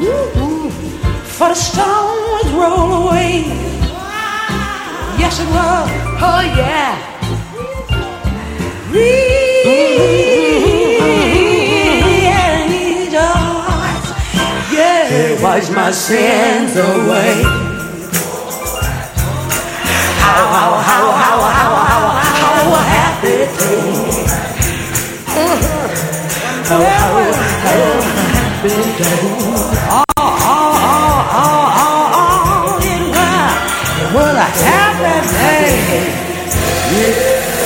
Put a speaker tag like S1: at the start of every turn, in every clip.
S1: For the stone was rolled away. Yes, it was. Oh, yeah. Rejoice. Yeah, wash my sins away. How happy day. How happy day. It was a happy day. Yeah.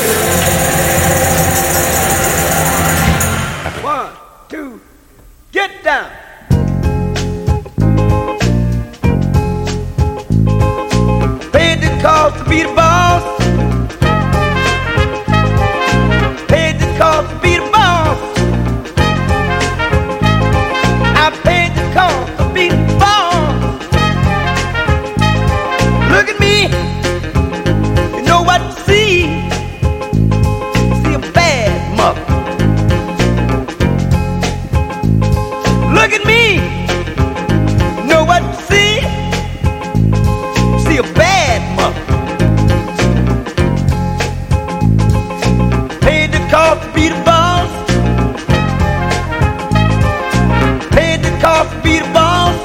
S2: 1, 2, get down. Paid the cost to be the boss. Paid the cost to be the boss. I paid the cost to be the boss. Look at me. You know what to see. See a bad mother. Look at me. You know what to see. See a bad mother. Paid the cost to be the boss. Paid the cost to be the boss.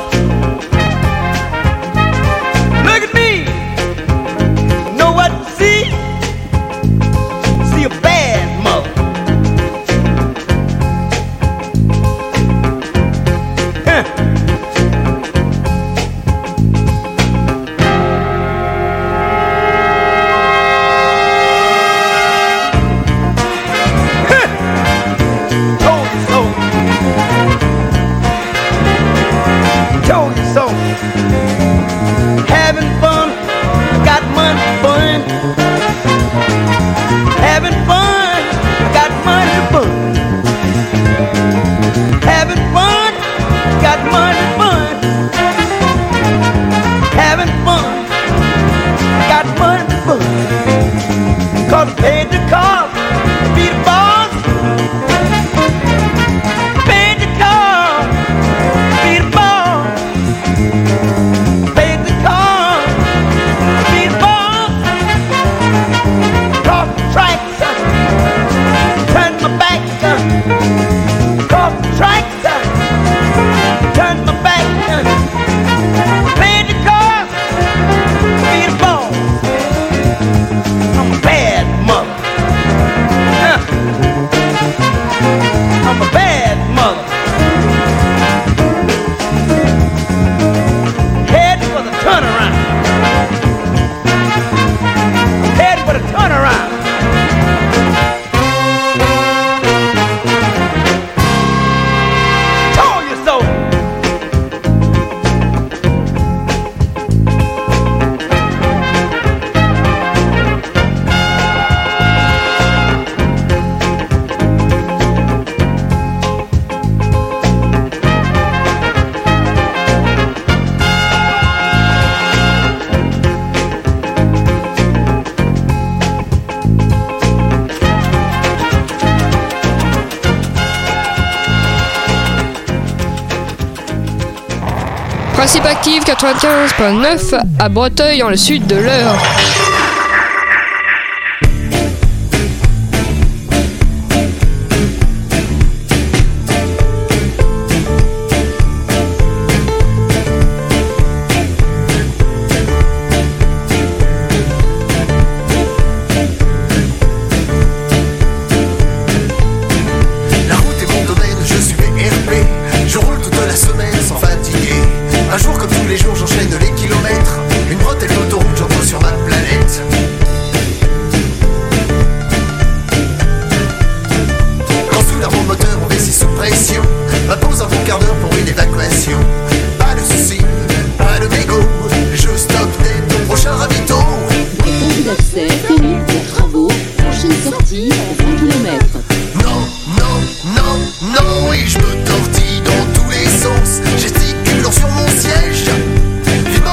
S2: Look at me. You know what to see. See a bad mother. Huh. Told you so. Told you so. Having fun, got money fun. Having fun, got money fun. Having fun, got money fun. Having fun, got money fun. 'Cause I paid the cost to be the boss. Paid the cost to be the boss. Paid the cost to be the boss. Cross the tracks, turn my back. Cross the tracks, turn my back. Paid the cost to be the boss. I'm a bad mother. I'm a bad mother. Heading for the turnaround. Heading for the turnaround. Told you so.
S3: Principe active 95.9 à Breteuil dans le sud de l'Eure.
S4: La route est mon domaine, je suis VRP. Je roule toute la semaine sans fatiguer. Un jour comme tous les jours, j'enchaîne les kilomètres. Une bretelle d'autoroute, j'entre sur ma planète. Quand soudain mon moteur, on vestit sous pression. Ma pause un bon quart d'heure pour une évacuation. Pas de soucis, pas de mégot. Je stoppe dès ton prochain ravito.
S5: Réponse d'accès, fini pour travaux. Prochaine sortie, 20 km.
S4: Non, non, non, non. Et je me tortille dans tous les sens. Gesticulant sur mon siège. Vivement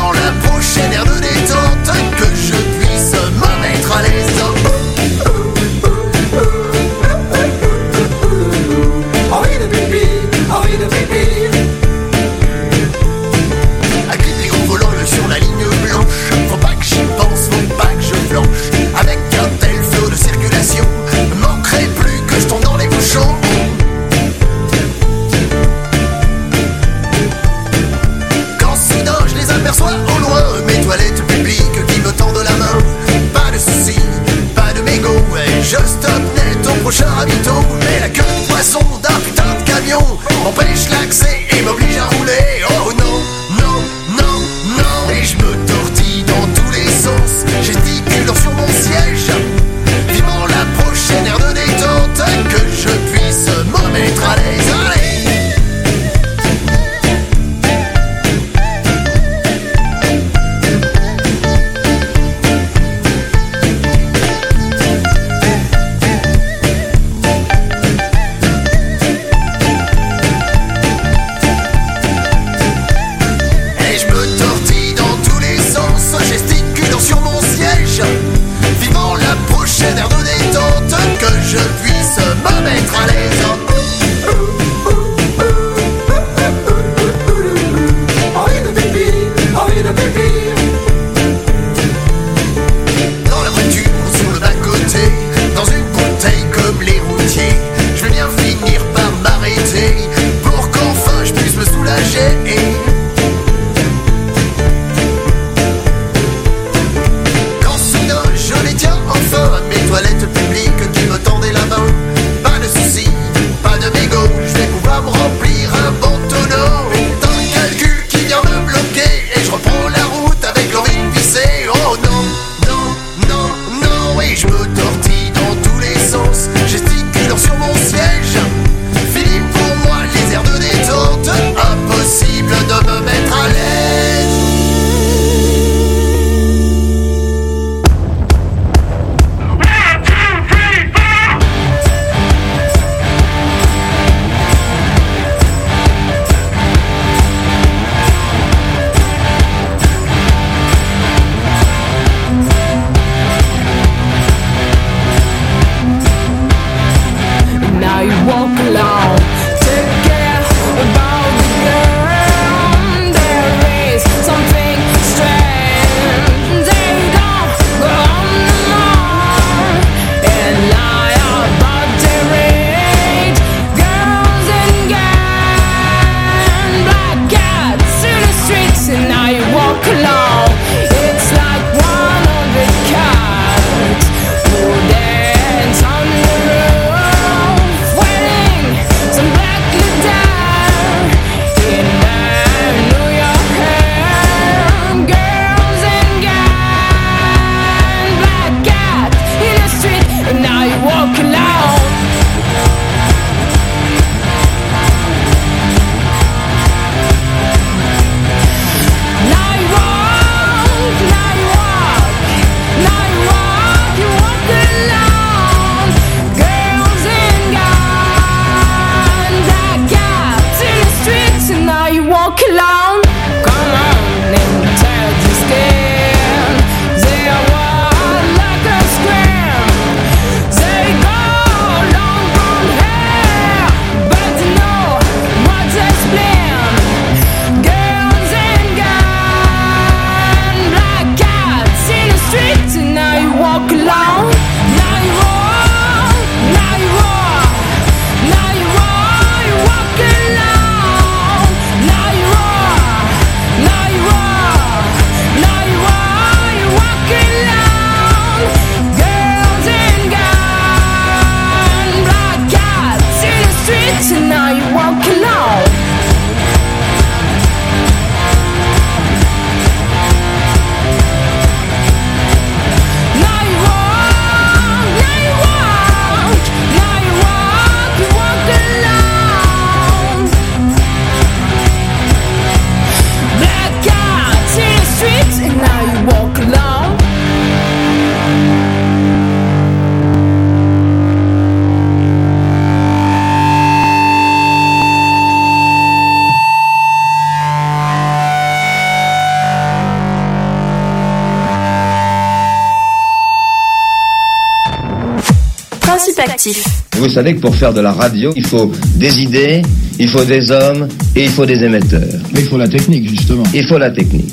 S6: Participatif.
S7: Vous savez que pour faire de la radio, il faut des idées, il faut des hommes et il faut des émetteurs.
S8: Mais il faut la technique, justement.
S7: Il faut la technique.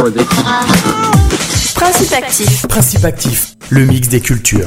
S6: Principe actif.
S9: Principe actif, le mix des cultures.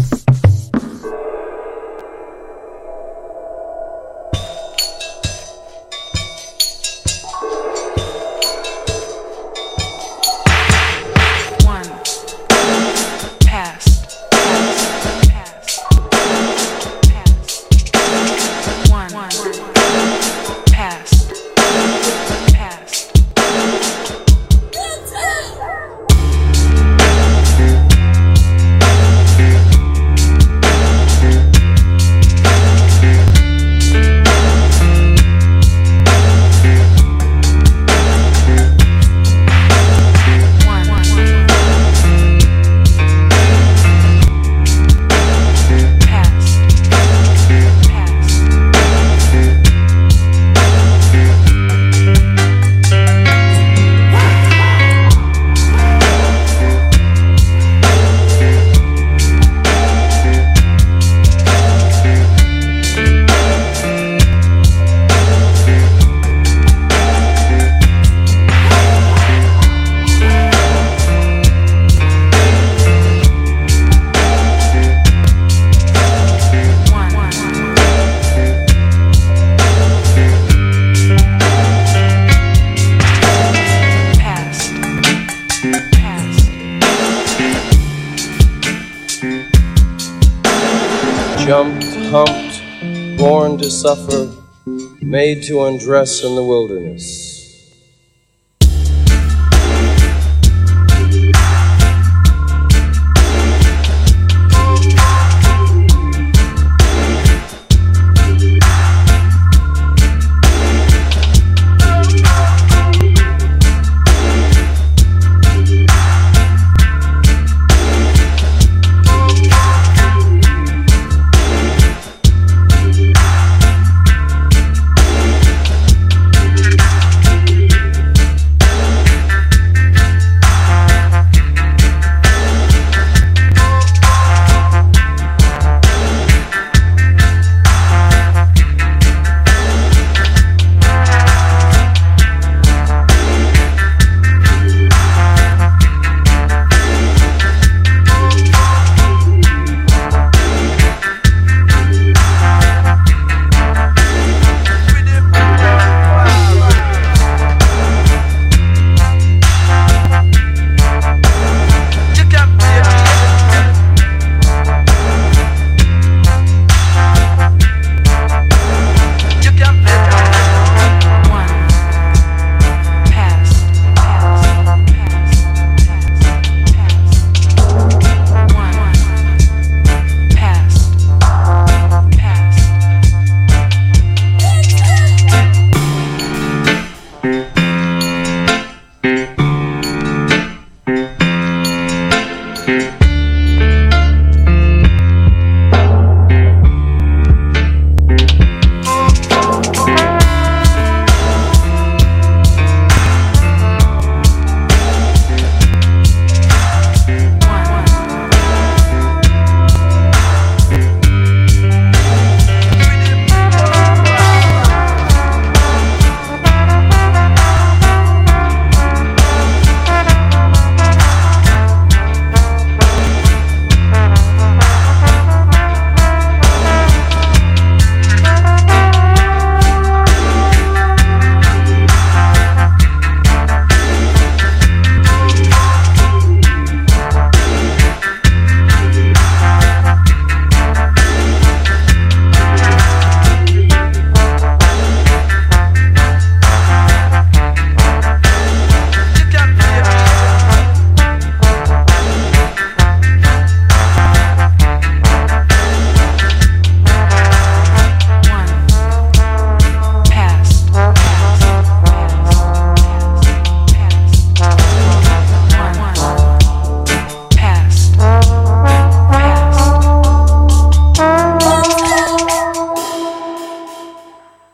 S10: Jumped, humped, born to suffer, made to undress in the wilderness.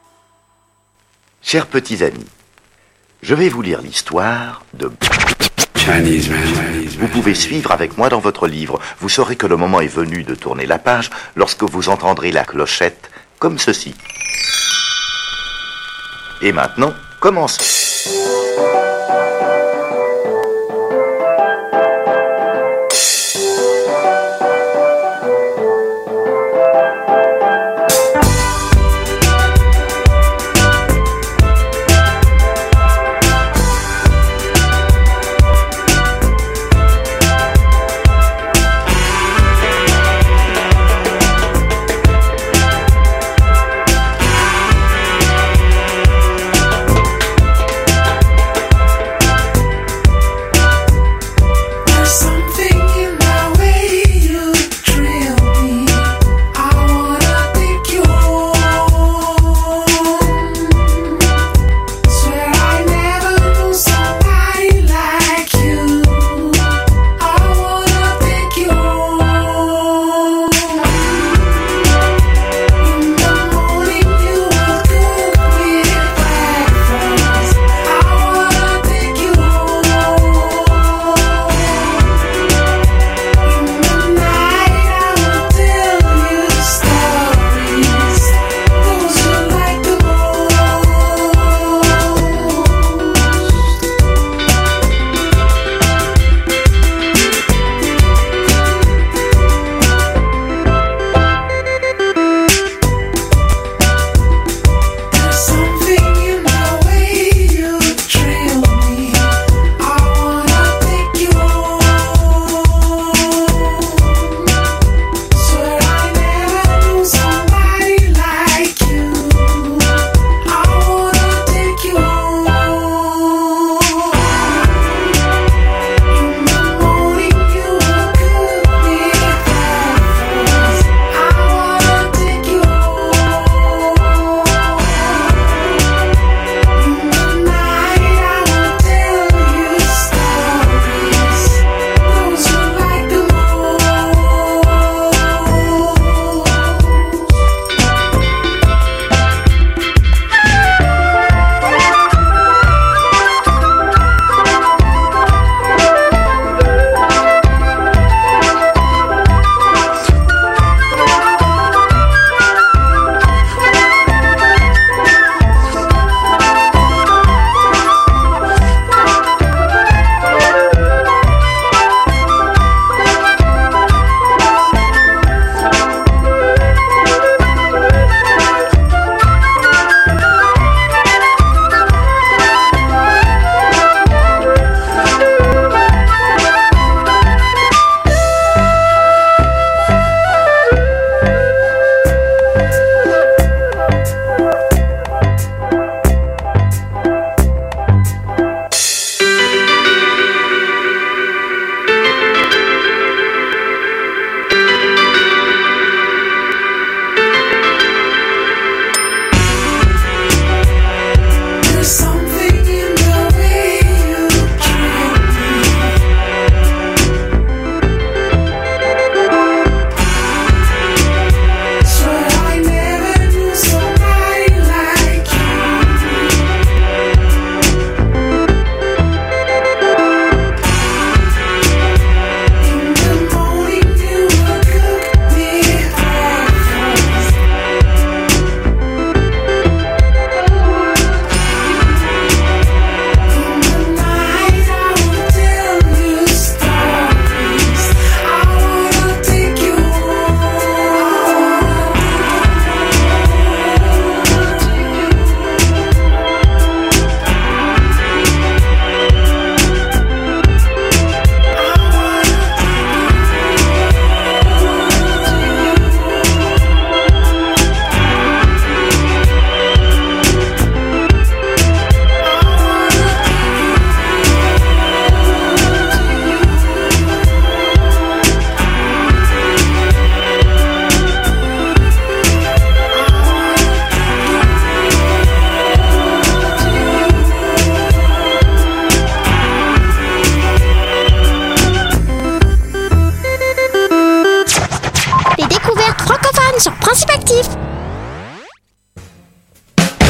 S11: Chers petits amis, je vais vous lire l'histoire de
S6: Vous pouvez suivre avec moi dans votre livre. Vous saurez que le moment est venu de tourner la page lorsque vous entendrez la clochette comme ceci. Et maintenant, commençons.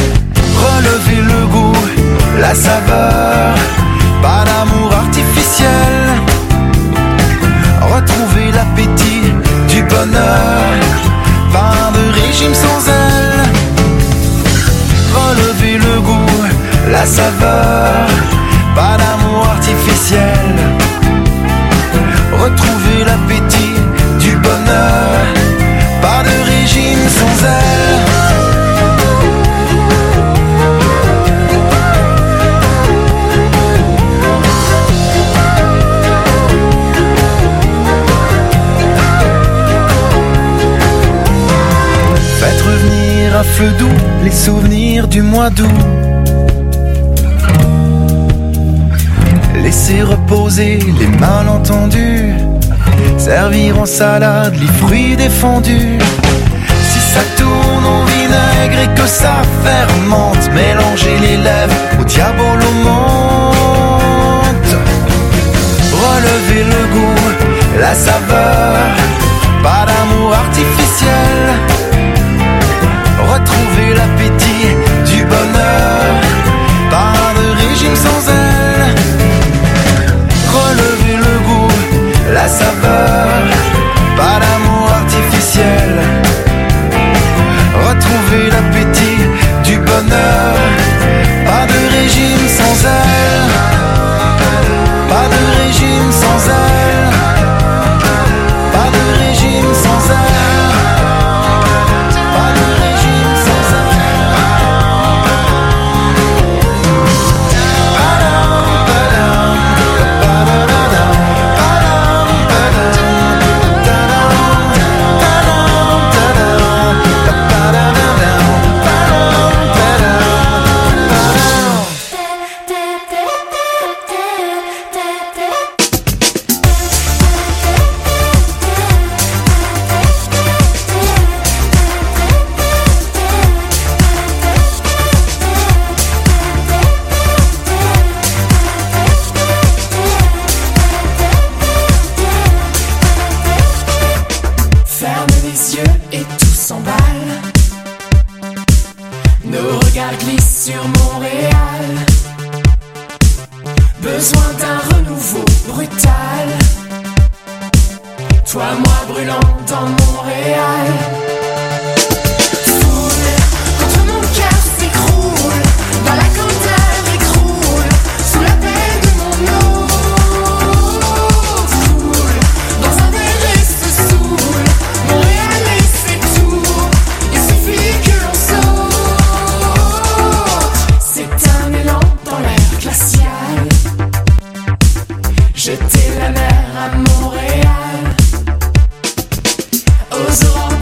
S2: la saveur, pas d'amour artificiel. la saveur, pas d'amour artificiel. Retrouver l'appétit du bonheur, pas de régime sans elle. Faites revenir à feu doux les souvenirs du mois d'août. Laissez reposer les malentendus, servir en salade les fruits défendus. Si ça tourne au vinaigre et que ça fermente, mélangez les lèvres au diabolo menthe. Relevez le goût, la saveur, pas d'amour artificiel. Retrouvez l'appétit du bonheur, pas de régime sans elle. Relevez le goût, la saveur, pas d'amour artificiel. Retrouvez l'appétit du bonheur, pas de régime sans elle. Pas de régime sans elle. Pas de régime sans elle. Pas de régime sans elle.
S1: Jeter la mer à Montréal, aux oranges.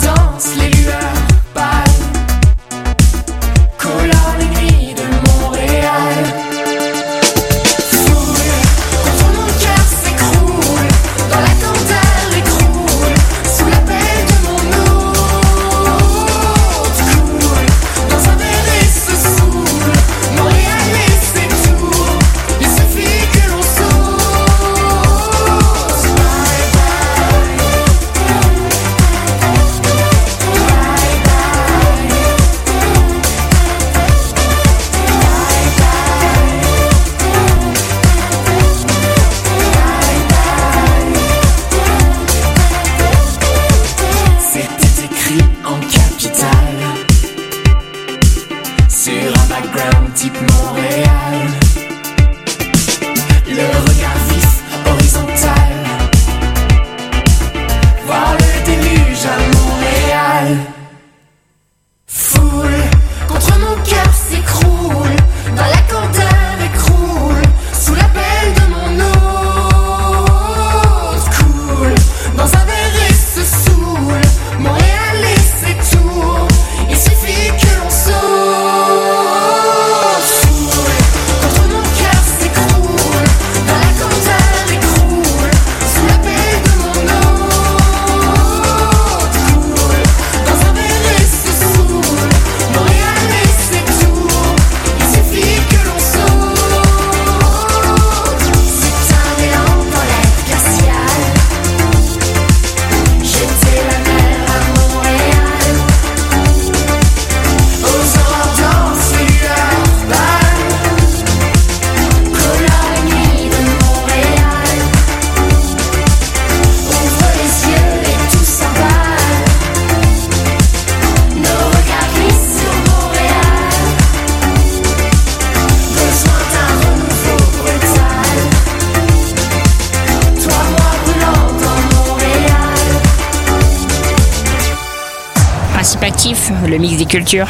S3: Créatif, le mix des cultures.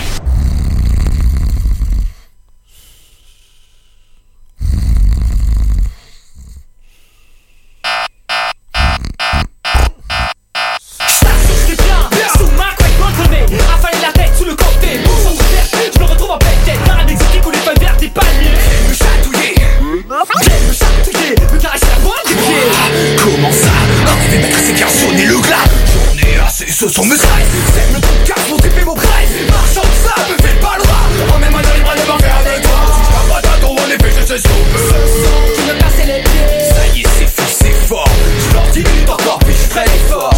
S8: Comment ça? Arrivé mettre ses cœurs sonner le glas. J'en ai assez, ce sont mes sides. C'est le truc car pour tripper mon prize. Marchand de ça, me fais pas le roi. Emmène-moi dans les bras de m'enfer avec toi. Si je parle pas d'attendre, en effet, je sais sauver. Ce son qui me cassait les pieds. Ça y est, c'est fait, c'est fort. Je leur 10 minutes encore, puis je ferai l'effort.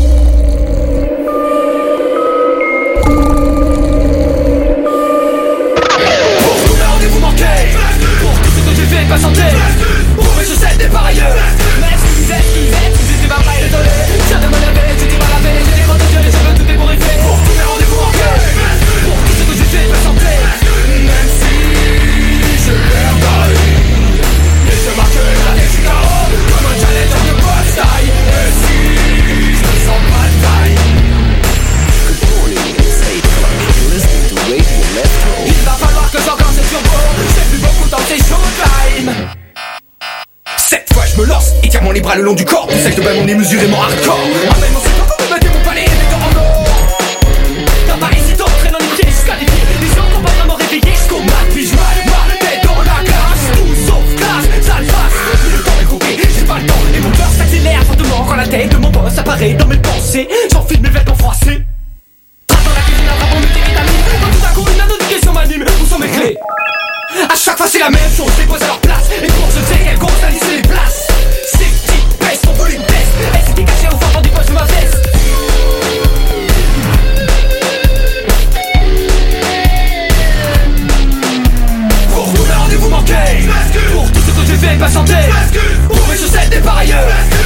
S8: Pour tous mes rendez-vous manqués. Pour tout ce que j'ai fait patienter. Pour mes chaussettes des pareilleurs. Tiens de me laver, tu dis pas la veille, j'ai les mots de Dieu, les cheveux tout débouriffés. Pour tous mes rendez-vous manqués, pour tout ce que j'ai fait patienter. Même si je perds ma vie, et je marque la Chicago comme un challenger de boxe taille. Et si je me sens pas de taille. Good morning, it's 8 o'clock, you're listening to Radio Electro. Il va falloir que j'encore ce turbo, j'ai plus beaucoup de temps, c'est showtime. Cette fois je me lance et tiens mon les bras le long du corps. Pour celle de bain mon nez mesurément hardcore. Amène mon secteur comme me battez mon palais et mes dents en or. T'as pas hésité, traîne dans les pieds jusqu'à des pieds. Les gens sont pas vraiment réveillés jusqu'au mat. Puis je ma tête dans la glace. Tout sauf glace, ça le passe. Le temps est coupé, j'ai pas le temps. Et mon cœur s'accélère fortement quand la tête de mon boss apparaît dans mes pensées. J'enfile mes vêtements froissés. Trace dans la cuisine, attrapant mes vitamines. Quand tout à coup une notification m'anime. Où sont mes clés? A chaque fois c'est la même chose, je les pose à leur place. Et pour je sais qu'elles comptent à lisser les places. Ces petites baisses, ton volume baisse. Elle s'est dégagée au fond du poche de ma veste. Pour tous les rendez-vous manqués. Pour tout ce que j'ai fait patienter. Pour mes chaussettes des pareilleurs.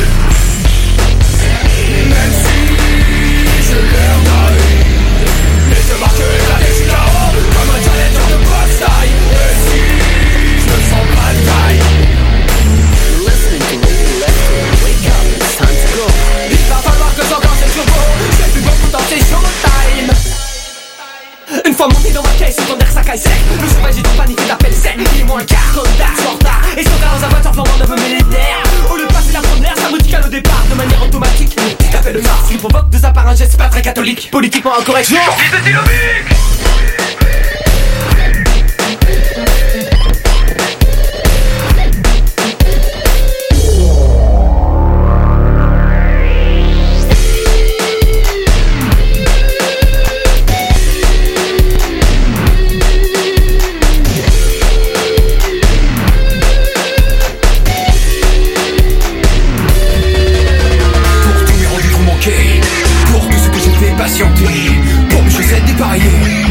S8: Même si je perds ma vie, et je marque la Chicago comme un challenger de boxe taille. Et si je me sens pas de taille. You're listening to Radio Electro. Wake up, it's time to go. Il va falloir que j'encore ce turbo. J'ai plus beaucoup de temps, c'est showtime. Une fois monté dans ma caisse, son air ça caille sec. Le cheval j'ai tout paniqué d'appel sec. Il est moins un quart, Kodak, Sorta. Et son gars dans un voiture formant de me millénaire. Au lieu de passer la première, ça me dit qu'à le départ de manière automatique. T'appelles le Mars, il provoque de sa part un geste pas très catholique. Politiquement incorrect, non. Pour tout ce que j'ai fait patienter. Pour mes chaussettes dépareillées.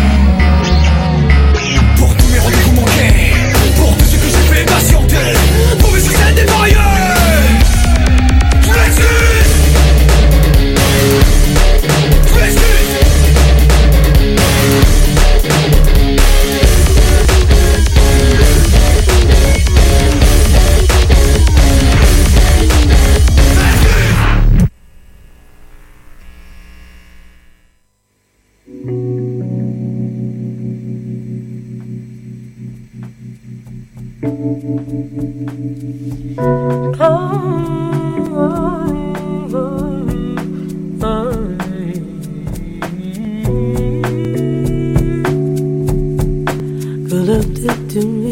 S8: Pour tous mes rendez-vous manqués. Pour tout ce que j'ai fait patienter. Pour mes chaussettes dépareillées. Je m'excuse. Je m'excuse.
S1: Good up to me.